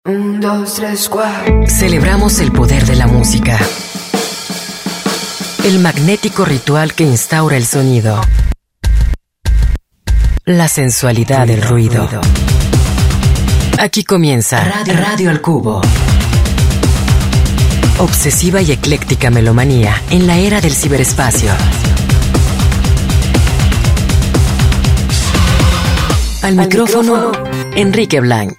1, 2, 3, 4. Celebramos el poder de la música. El magnético ritual que instaura el sonido. La sensualidad del ruido. Aquí comienza Radio al Cubo. Obsesiva y ecléctica melomanía en la era del ciberespacio. Al micrófono, Enrique Blanc.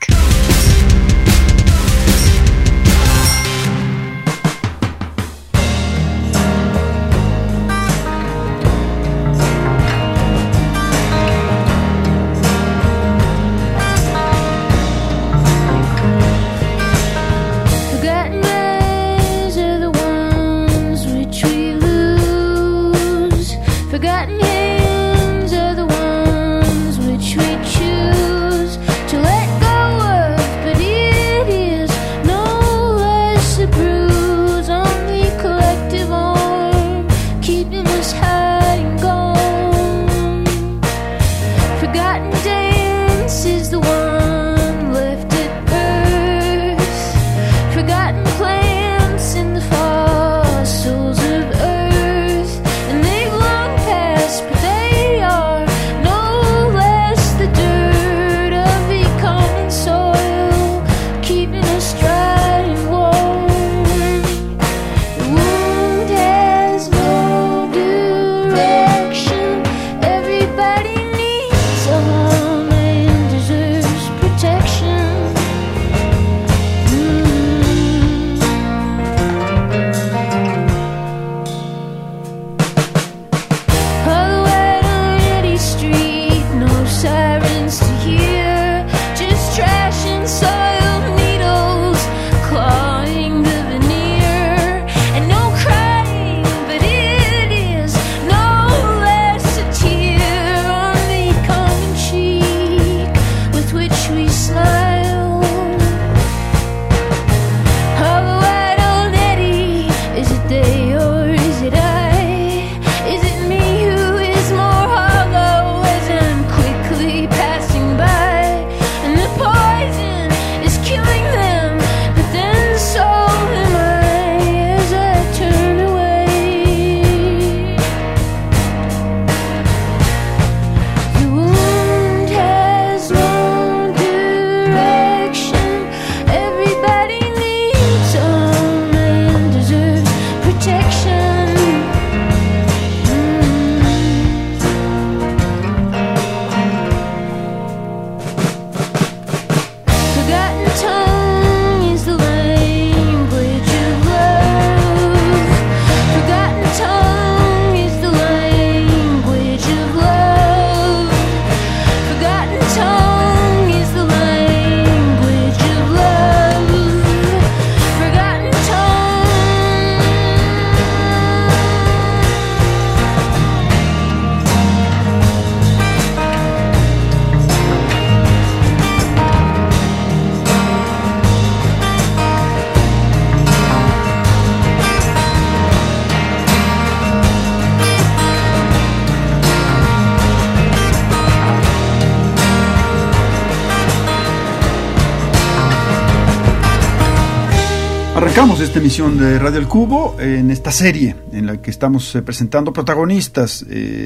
Arrancamos esta emisión de Radio El Cubo en esta serie en la que estamos presentando protagonistas,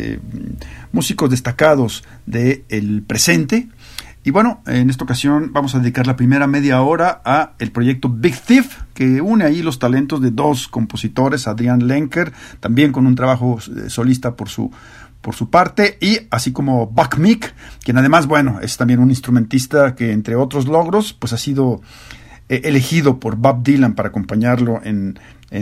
músicos destacados del presente. Y bueno, en esta ocasión vamos a dedicar la primera media hora a el proyecto Big Thief, que une ahí los talentos de dos compositores, Adrian Lenker, también con un trabajo solista por su parte, y así como Buck Meek, quien además, bueno, es también un instrumentista que, entre otros logros, pues ha sido elegido por Bob Dylan para acompañarlo en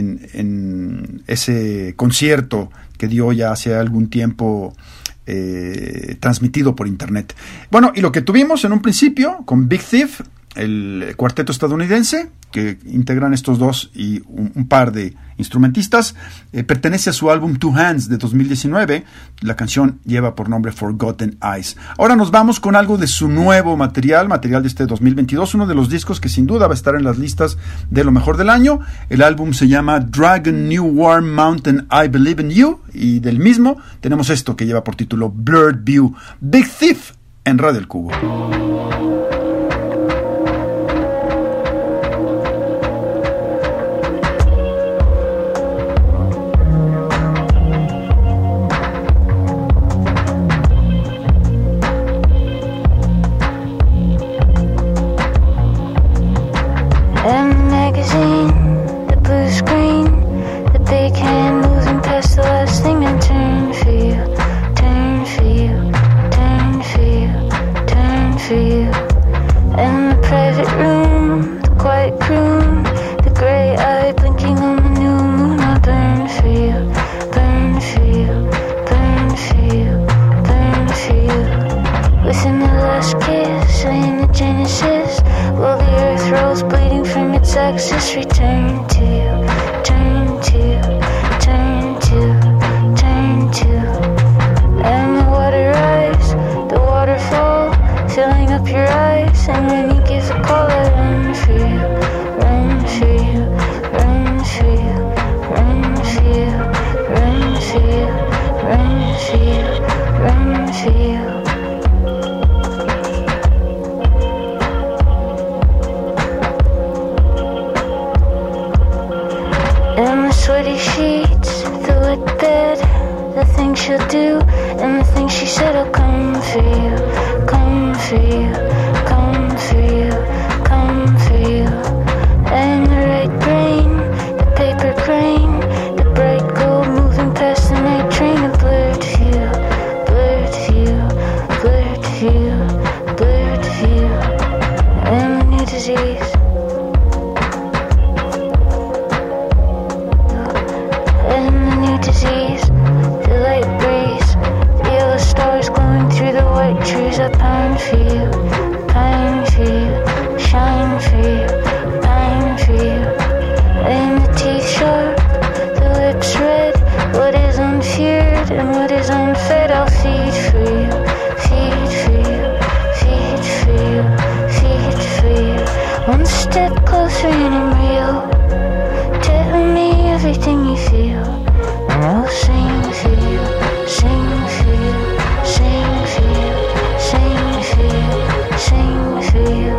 ese concierto que dio ya hace algún tiempo, transmitido por internet. Bueno, y lo que tuvimos en un principio con Big Thief, el cuarteto estadounidense que integran estos dos y un par de instrumentistas, pertenece a su álbum Two Hands de 2019. La canción lleva por nombre Forgotten Eyes. Ahora nos vamos con algo de su nuevo material de este 2022, uno de los discos que sin duda va a estar en las listas de lo mejor del año. El álbum se llama Dragon New Warm Mountain I Believe in You, y del mismo tenemos esto que lleva por título Blurred View. Big Thief en Radio El Cubo. Will the earth rolls bleeding from its axis return to you, turn to you, turn to, turn to. And the water rise, the waterfall, filling up your eyes. And when you give the call, I run for you, run for you, run for you, run for you, run for you, run for you, run for you. And the sweaty sheets, the wet bed, the things she'll do, and the things she said, I'll come for you, come for you, come for you, come for you. And the right brain, the paper crane, the bright gold moving past the night train, a blurred view, blurred view, blurred view, blurred view. And the new disease, disease, the light breeze, the yellow stars glowing through the white trees. I pine for you, shine for you, pine for you. And the teeth sharp, the lips red, what is unfeared and what is unfed, I'll feed for you, feed for you, feed for you, feed for you. One step closer and I'm real, tell me everything you feel. And I'll sing for you, sing for you, sing for you, sing for you, sing for you.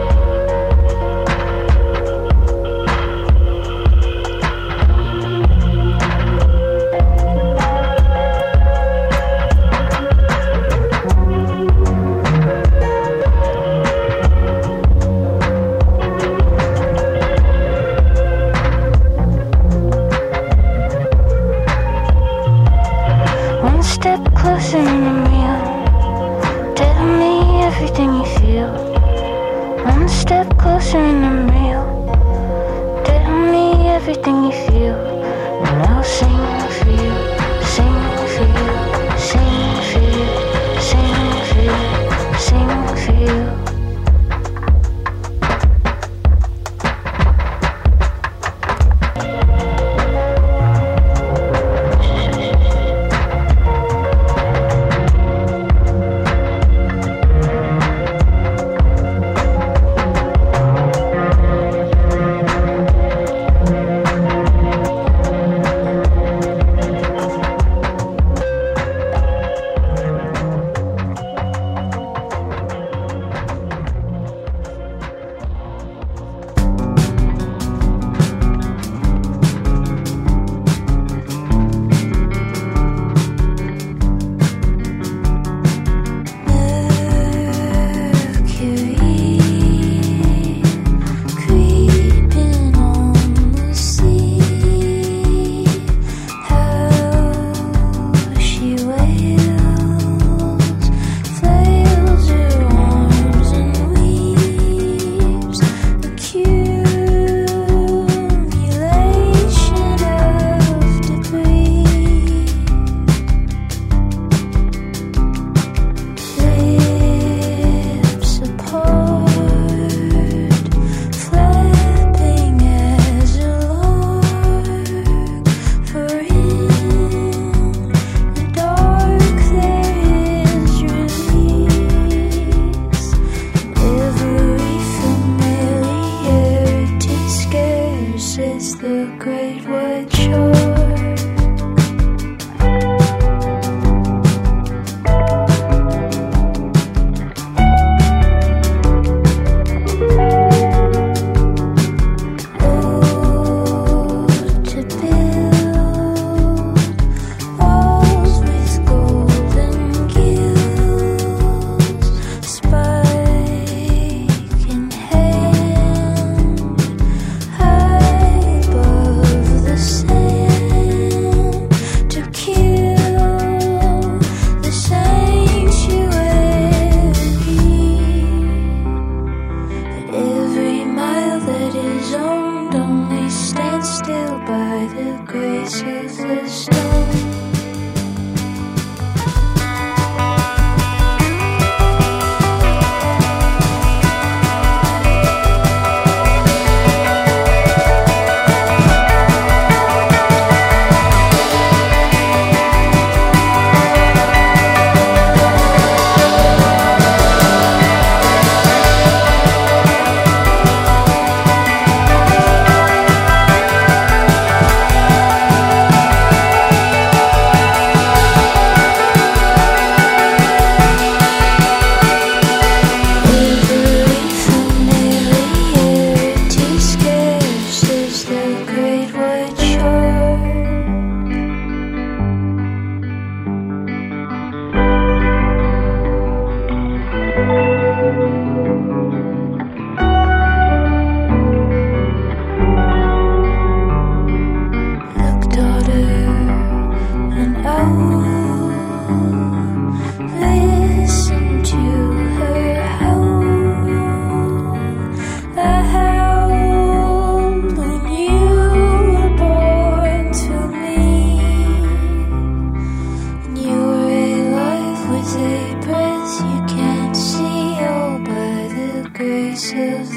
Closer and I'm real, tell me everything you feel. One step closer and I'm real, tell me everything you feel. And I'll sing for you, sing for you, sing for you, sing for you, sing for you.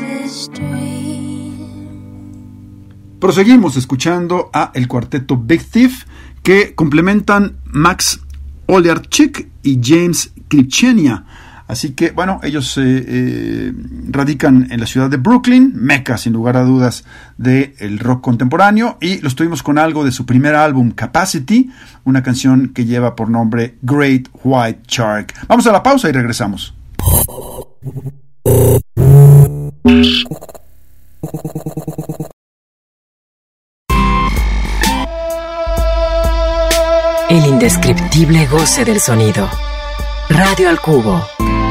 this dream. Proseguimos escuchando a el cuarteto Big Thief, que complementan Max Oliarczyk y James Kripchenia. Así que, bueno, ellos radican en la ciudad de Brooklyn, meca, sin lugar a dudas, del rock contemporáneo, y los tuvimos con algo de su primer álbum, Capacity, una canción que lleva por nombre Great White Shark. Vamos a la pausa y regresamos. El indescriptible goce del sonido. Radio al Cubo.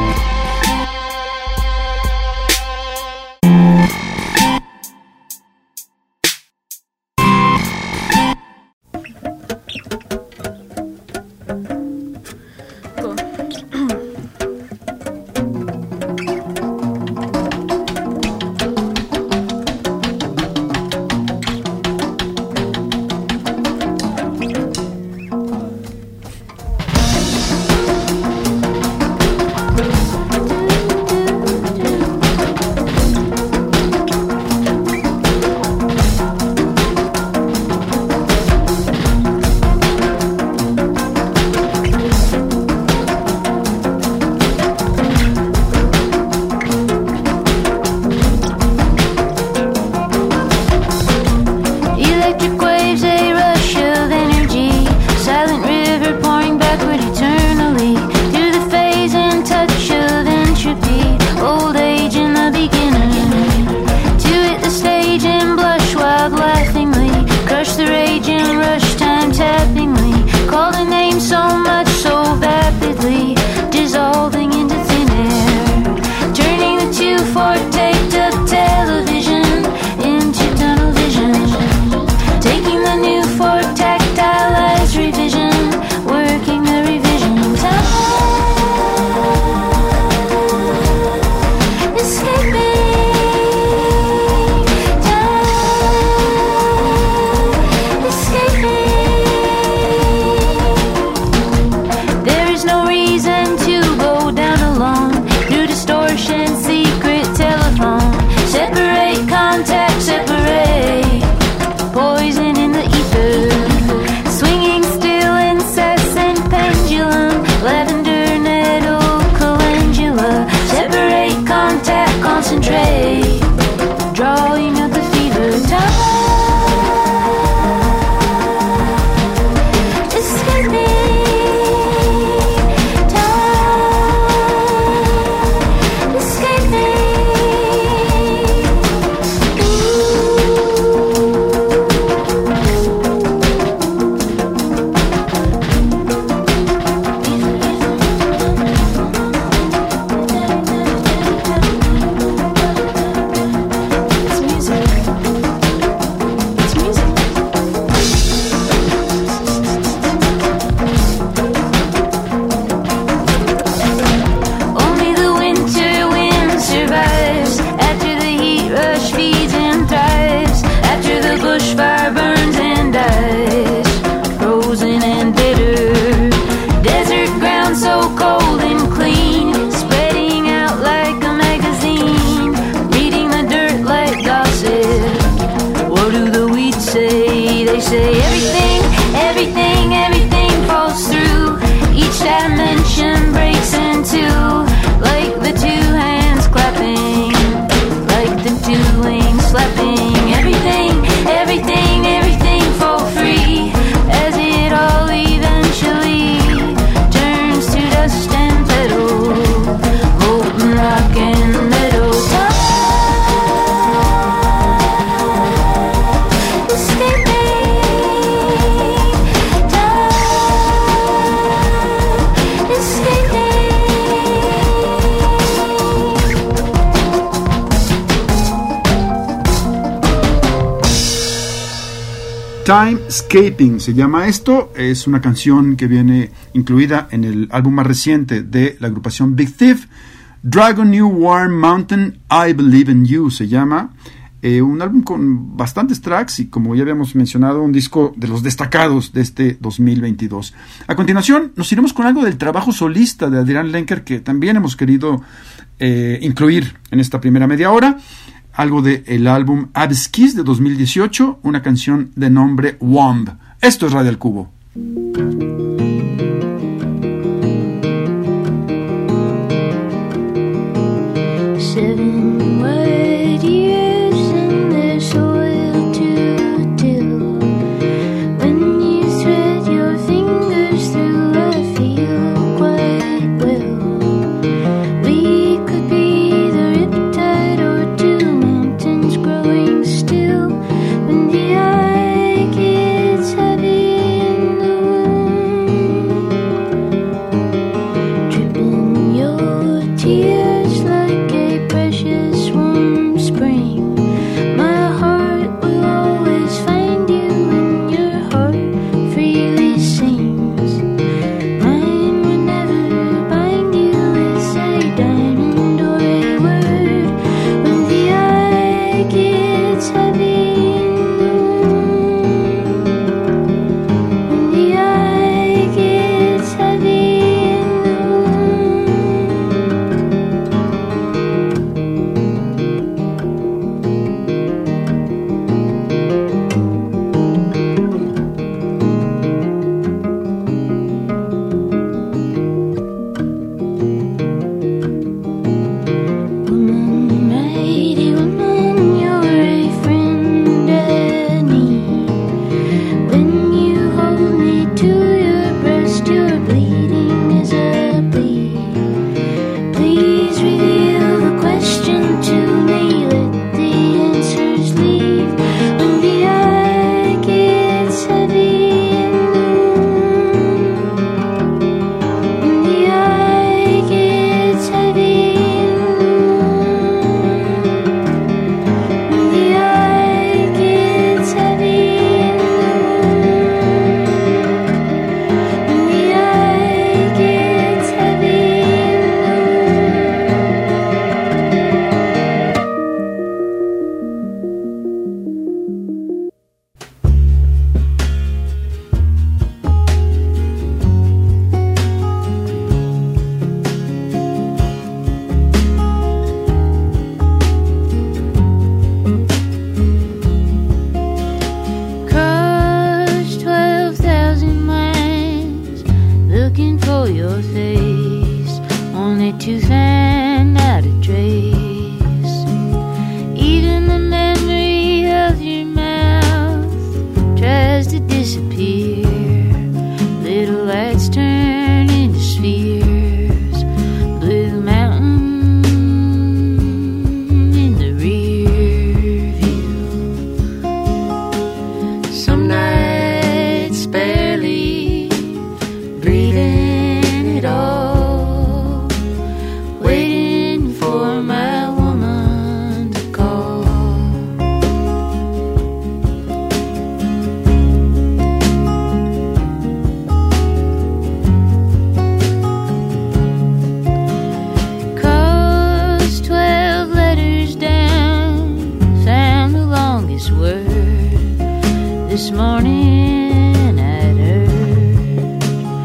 Timescaping se llama esto, es una canción que viene incluida en el álbum más reciente de la agrupación Big Thief, Dragon New Warm Mountain, I Believe in You se llama, un álbum con bastantes tracks y, como ya habíamos mencionado, un disco de los destacados de este 2022. A continuación nos iremos con algo del trabajo solista de Adrián Lenker, que también hemos querido incluir en esta primera media hora algo del álbum Abskiss de 2018, una canción de nombre Womb. Esto es Radio al Cubo. This morning I'd heard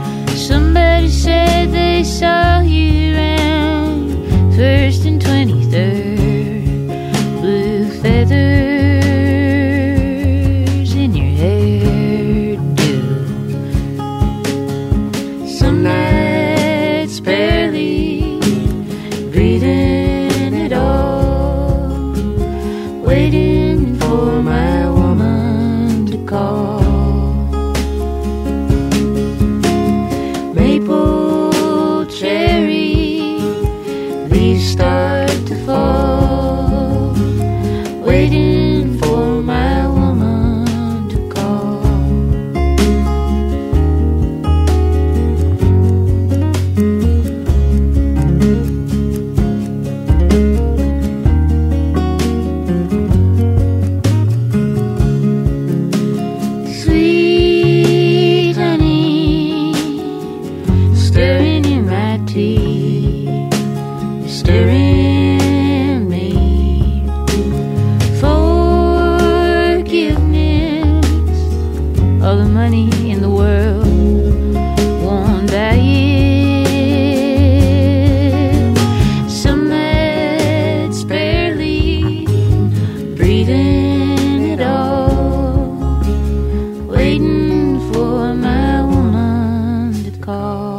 somebody said they saw you around 1st and 23rd, blue feathers in your hairdo. Some nights barely breathing at all, waiting for my woman to call. Maple, cherry, leaves start to fall, waiting for my woman to call. Sweet honey, stirring in my tea, stirring me. Forgiveness, all the money in the world won't buy it. Some leaving it all, waiting for my woman to call.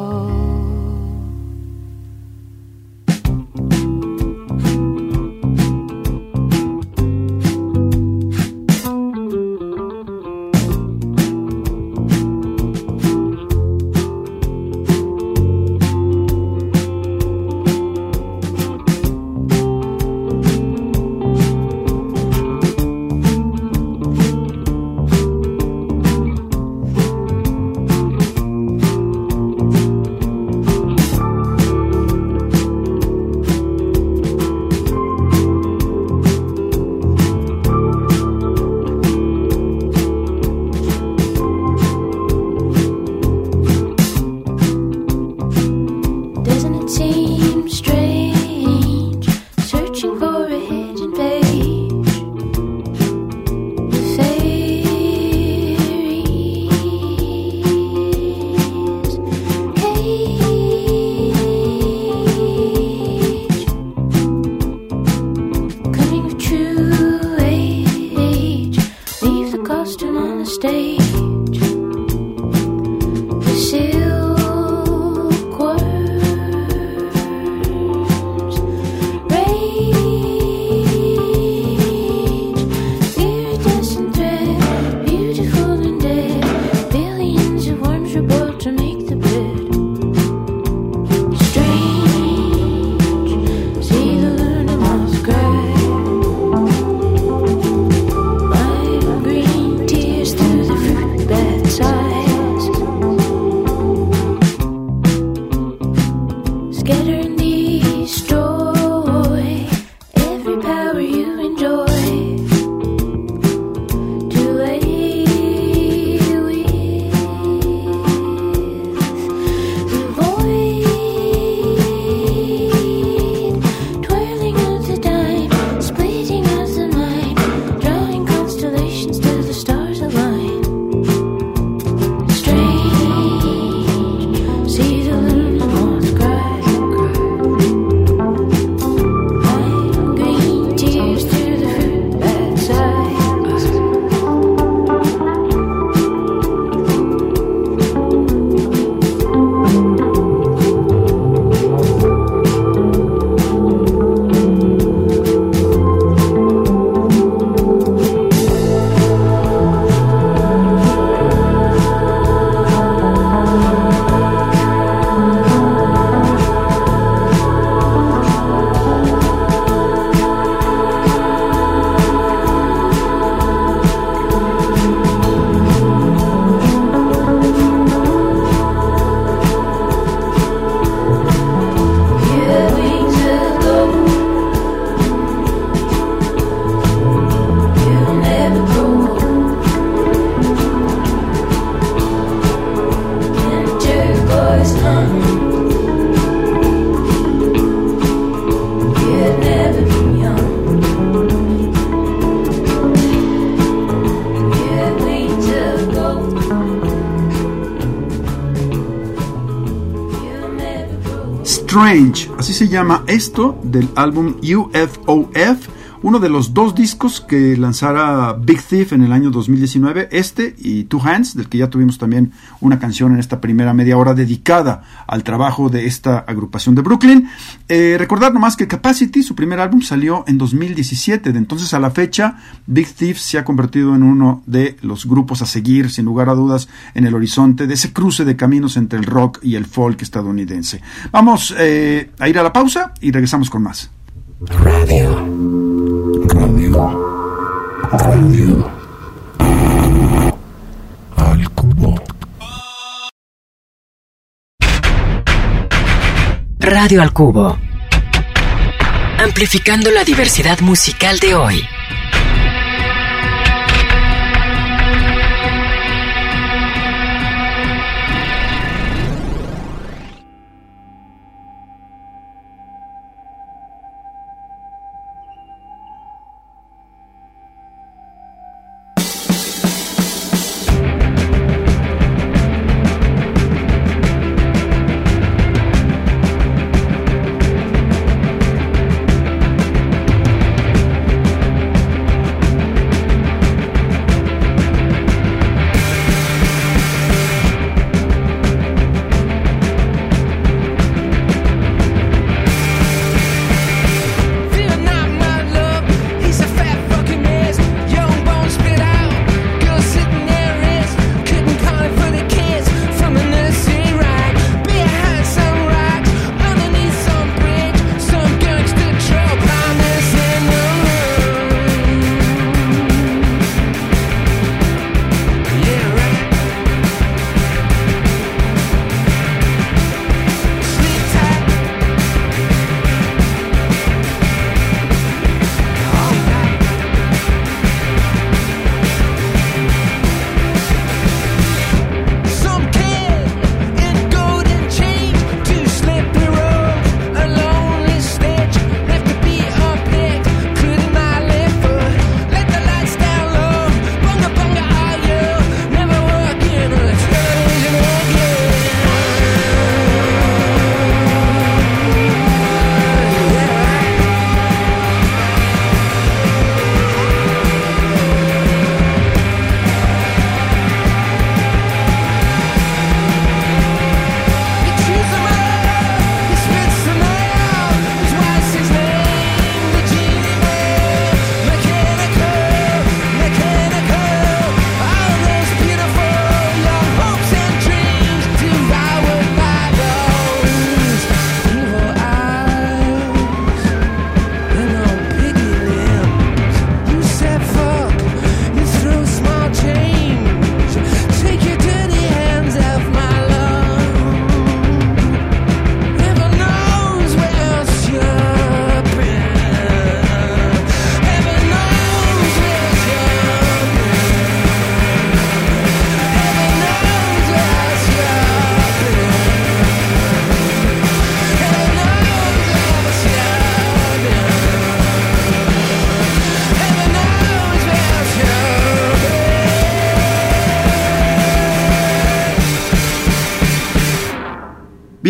Strange, así se llama esto del álbum UFOF, uno de los dos discos que lanzara Big Thief en el año 2019, este y Two Hands, del que ya tuvimos también una canción en esta primera media hora dedicada al trabajo de esta agrupación de Brooklyn. Recordar nomás que Capacity, su primer álbum, salió en 2017, de entonces a la fecha Big Thief se ha convertido en uno de los grupos a seguir, sin lugar a dudas, en el horizonte de ese cruce de caminos entre el rock y el folk estadounidense. Vamos a ir a la pausa y regresamos con más. Radio al cubo. Radio al cubo. Amplificando la diversidad musical de hoy.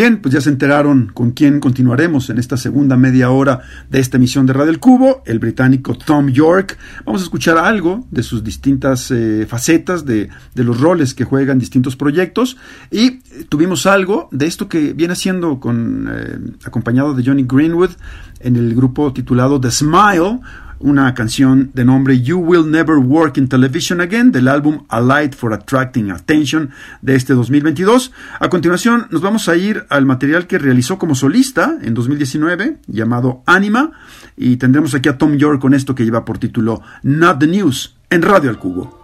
Bien, pues ya se enteraron con quién continuaremos en esta segunda media hora de esta emisión de Radio El Cubo, el británico Thom Yorke. Vamos a escuchar algo de sus distintas facetas, de los roles que juega en distintos proyectos, y tuvimos algo de esto que viene haciendo acompañado de Johnny Greenwood en el grupo titulado The Smile, una canción de nombre You Will Never Work in Television Again, del álbum A Light for Attracting Attention de este 2022. A continuación nos vamos a ir al material que realizó como solista en 2019, llamado Anima, y tendremos aquí a Thom Yorke con esto que lleva por título Not the News, en Radio Al Cubo.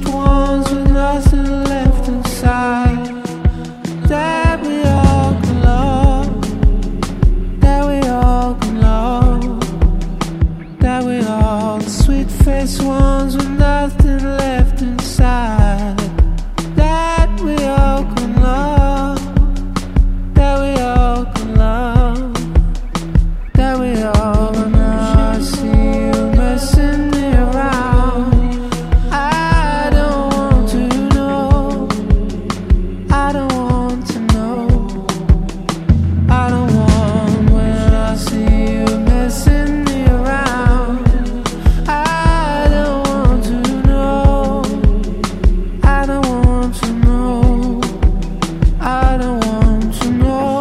sweet ones with nothing left inside, that we all can love, that we all can love, that we all, the sweet faced ones with nothing left inside, that we all can love, that we all can love, that we all. When I see you messing me around, I don't want to know, I don't want to know, I don't want. When I see you messing me around, I don't want to know, I don't want to know, I don't want to know.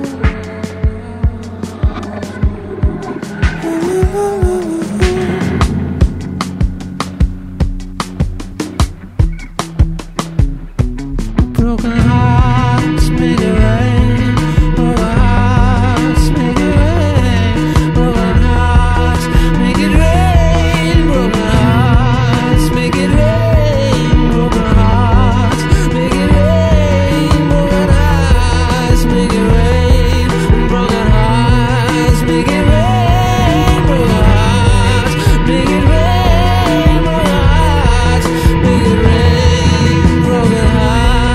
Broken hearts make it rain, broken hearts make it rain, broken hearts make it rain, broken hearts make it rain, broken hearts make it rain, broken hearts make it rain, broken hearts make it rain, broken hearts make it rain, broken hearts make it rain, broken hearts.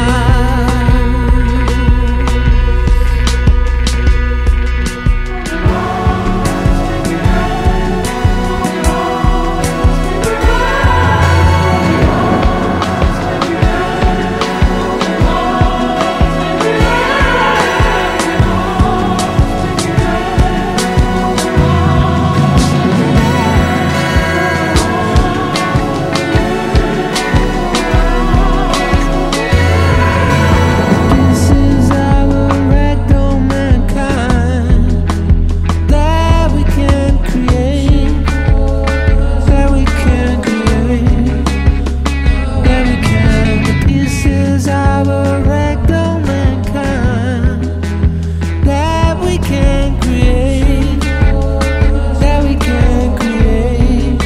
This is our wreck on mankind, that we can create, that we can create, that we can. This is our wreck on mankind, that we can create, that we can create.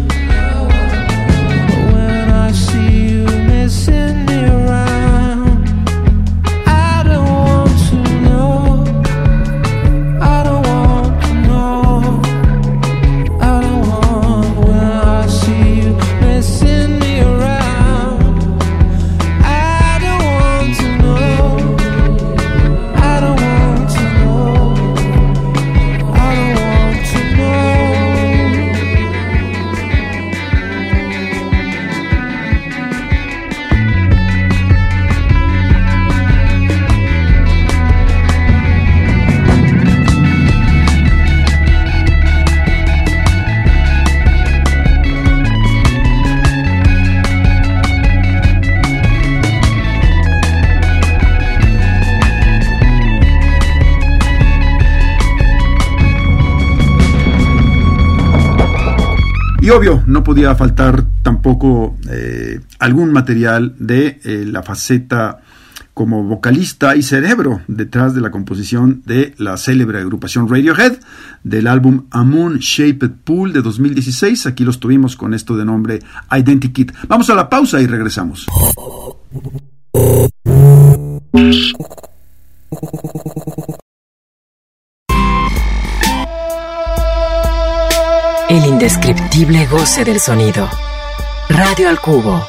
When I see you messing me around, I don't want to know, I don't want to know, I don't want. When I see you messing me around, I don't want to know, I don't want to know, I don't want to know. Y obvio, no podía faltar tampoco algún material de la faceta como vocalista y cerebro detrás de la composición de la célebre agrupación Radiohead, del álbum A Moon Shaped Pool de 2016. Aquí los tuvimos con esto de nombre Identikit. Vamos a la pausa y regresamos. El indescriptible goce del sonido. Radio al Cubo.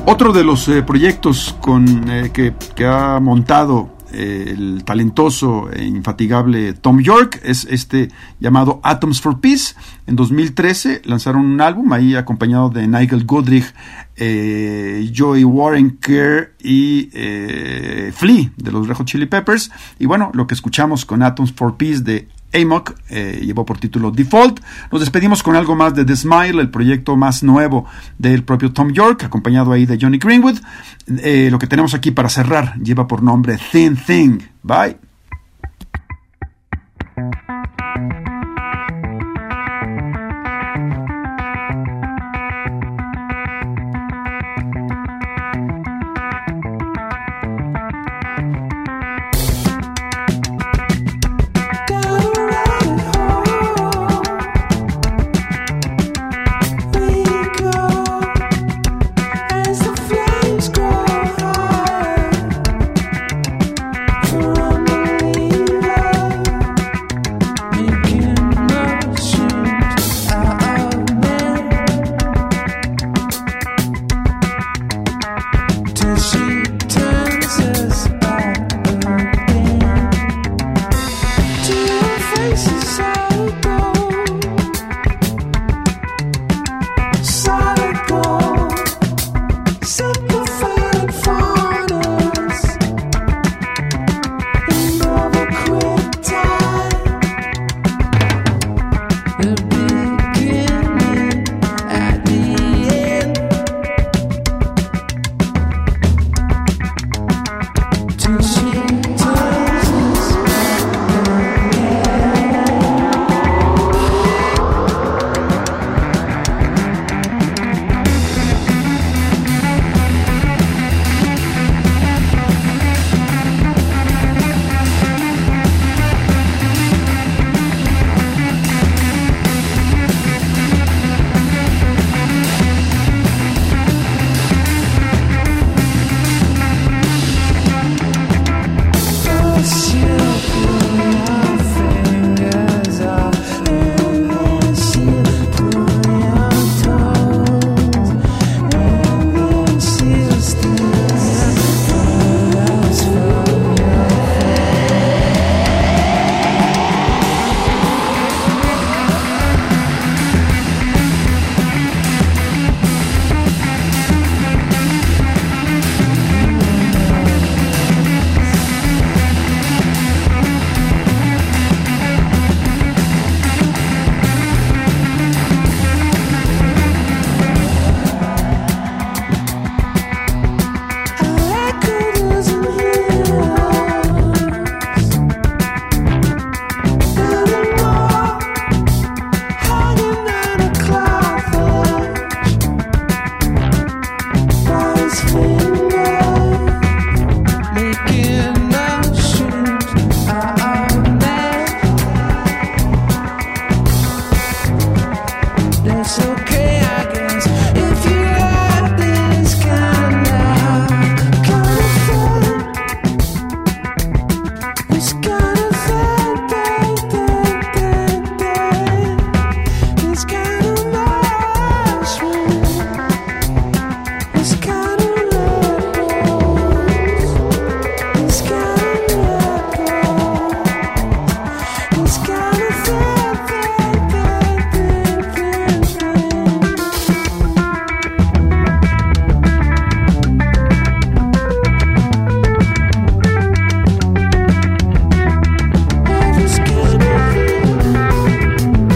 Otro de los proyectos que ha montado el talentoso e infatigable Thom Yorke es este llamado Atoms for Peace. En 2013 lanzaron un álbum ahí acompañado de Nigel Godrich, Joey Waronker y Flea de los Red Hot Chili Peppers. Y bueno, lo que escuchamos con Atoms for Peace de Amok llevó por título Default. Nos despedimos con algo más de The Smile, el proyecto más nuevo del propio Thom Yorke, acompañado ahí de Johnny Greenwood. Lo que tenemos aquí para cerrar lleva por nombre Thin Thing. Bye.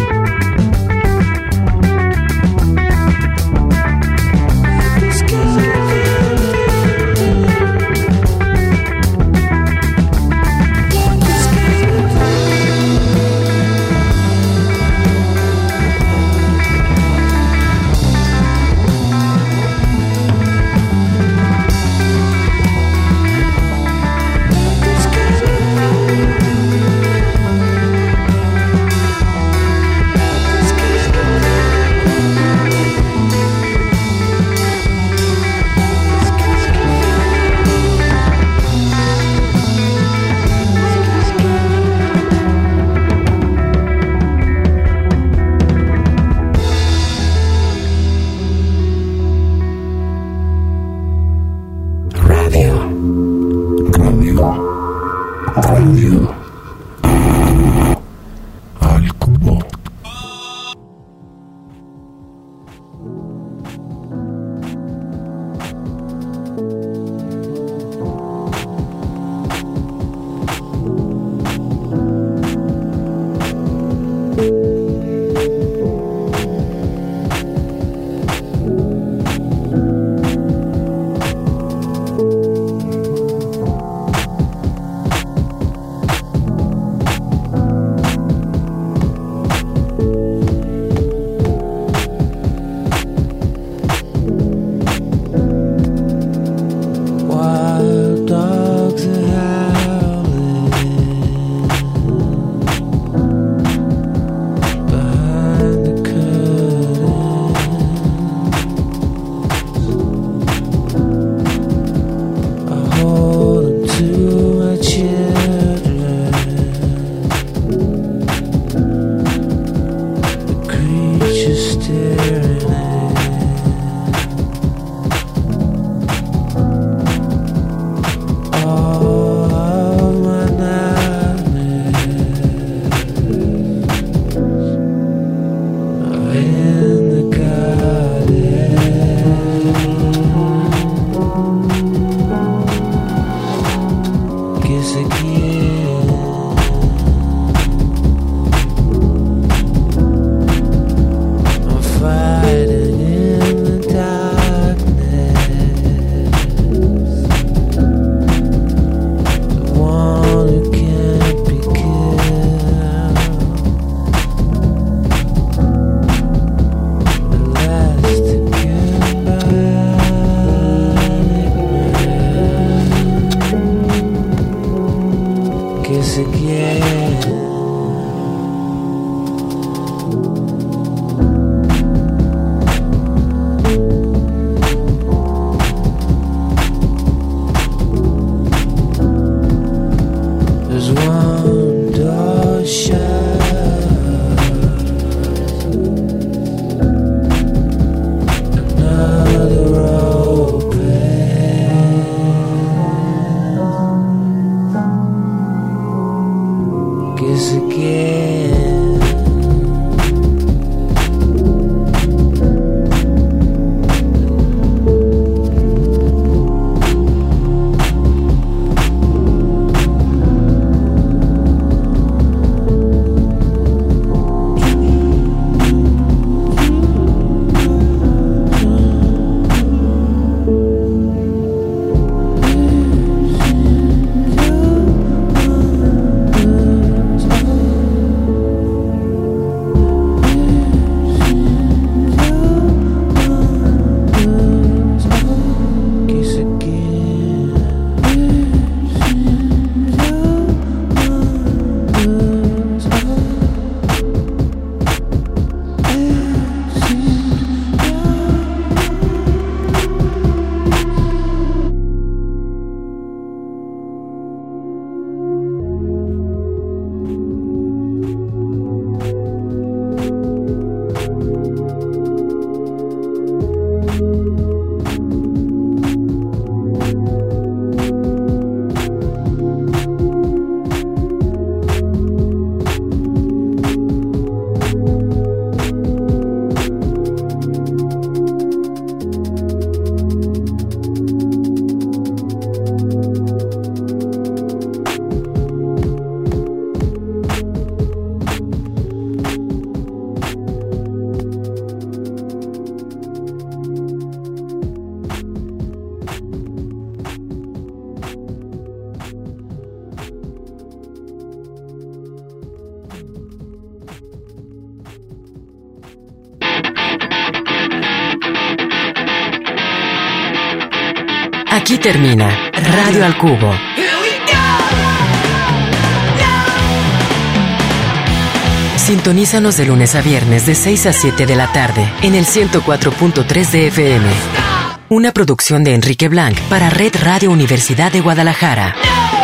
Skin kiss again. There's one door shut, another open. Kiss again. Aquí termina Radio al Cubo. Sintonízanos de lunes a viernes de 6 a 7 de la tarde en el 104.3 de FM. Una producción de Enrique Blanc para Red Radio Universidad de Guadalajara.